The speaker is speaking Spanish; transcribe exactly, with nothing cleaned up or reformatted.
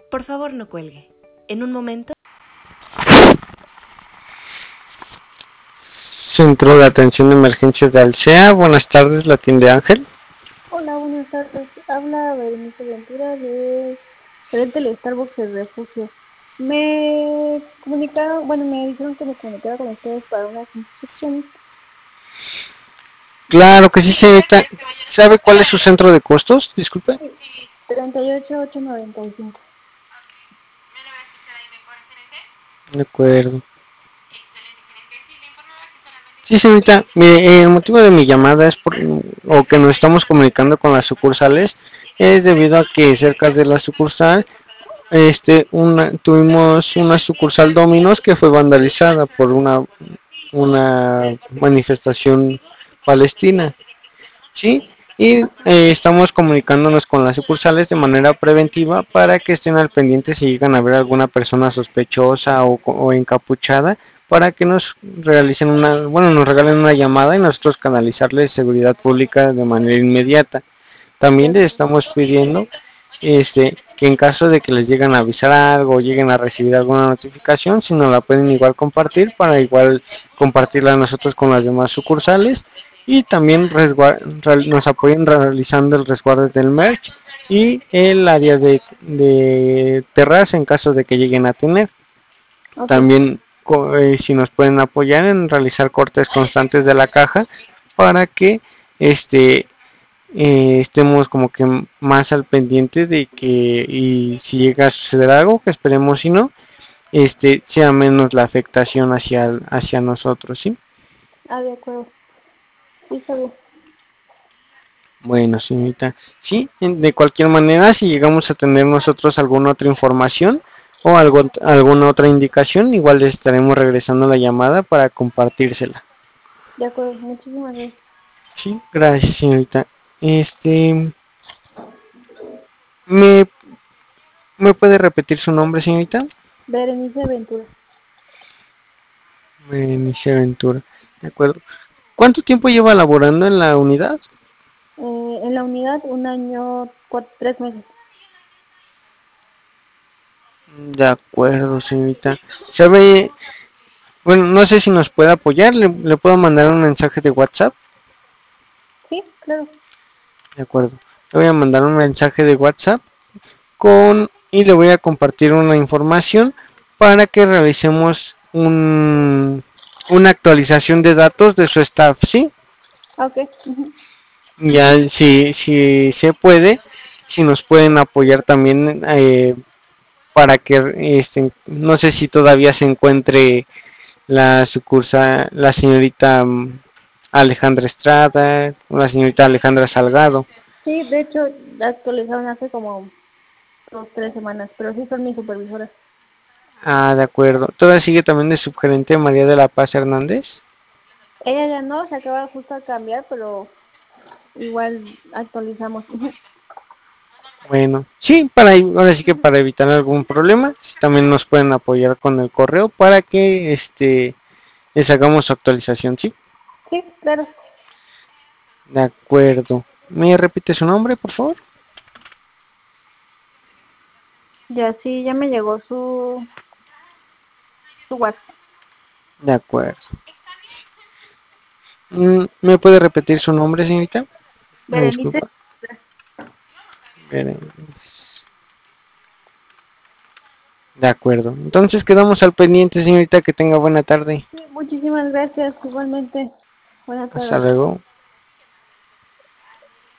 Por favor, no cuelgue. En un momento. Centro de Atención de Emergencias de Alsea. Buenas tardes, la atiende Ángel. Hola, buenas tardes. Habla Berenice Ventura de frente del Starbucks El Refugio. Me comunicaron, bueno, me dijeron que me comunicara con ustedes para unas instrucciones. Claro que sí, señorita. ¿Sabe cuál es su centro de costos? Disculpe. treinta y ocho ocho noventa y cinco. De acuerdo. Sí, señorita. Mire, el motivo de mi llamada es por, o que nos estamos comunicando con las sucursales, es debido a que cerca de la sucursal, este, una, tuvimos una sucursal Domino's que fue vandalizada por una, una manifestación palestina. Sí, y eh, estamos comunicándonos con las sucursales de manera preventiva para que estén al pendiente si llegan a ver alguna persona sospechosa o, o encapuchada, para que nos realicen una, bueno, nos regalen una llamada y nosotros canalizarles seguridad pública de manera inmediata. También les estamos pidiendo este que en caso de que les lleguen a avisar algo o lleguen a recibir alguna notificación, si nos la pueden igual compartir para igual compartirla nosotros con las demás sucursales, y también nos apoyen realizando el resguardo del merch y el área de, de terraza en caso de que lleguen a tener. Okay. También eh, si nos pueden apoyar en realizar cortes constantes de la caja para que este eh, estemos como que más al pendiente de que, y si llega a suceder algo, que esperemos si no, este sea menos la afectación hacia hacia nosotros, ¿sí? Ah, de acuerdo. Sí, está bien. Bueno, señorita, sí, de cualquier manera, si llegamos a tener nosotros alguna otra información o algo, alguna otra indicación, igual les estaremos regresando la llamada para compartírsela. De acuerdo, muchísimas gracias. Sí, gracias, señorita. Este, ¿me, ¿me puede repetir su nombre, señorita? Berenice Ventura. Berenice Ventura, de acuerdo. ¿Cuánto tiempo lleva laborando en la unidad? Eh, en la unidad un año, cuatro, tres meses. De acuerdo, señorita. ¿Sabe? Bueno, no sé si nos puede apoyar. ¿Le, le puedo mandar un mensaje de WhatsApp? Sí, claro. De acuerdo. Le voy a mandar un mensaje de WhatsApp con y le voy a compartir una información para que realicemos un, una actualización de datos de su staff, ¿sí? Okay. Uh-huh. Ya si, si se puede, si nos pueden apoyar también eh, para que este, no sé si todavía se encuentre la sucursal, la señorita Alejandra Estrada, la señorita Alejandra Salgado. Sí, de hecho, la actualizaron hace como dos, tres semanas, pero sí son mis supervisoras. Ah, de acuerdo. ¿Todavía sigue también de subgerente María de la Paz Hernández? Ella ya no, se acaba justo de cambiar, pero igual actualizamos. Bueno, sí, para ahora sí que para evitar algún problema, también nos pueden apoyar con el correo para que este les hagamos su actualización, ¿sí? Sí, claro. De acuerdo. ¿Me repite su nombre, por favor? Ya sí, ya me llegó su su WhatsApp. De acuerdo. ¿Me puede repetir su nombre, señorita? Me Berenice. disculpa. Berenice. De acuerdo. Entonces quedamos al pendiente, señorita. Que tenga buena tarde. Sí, muchísimas gracias. Igualmente. Buenas tardes. Hasta luego.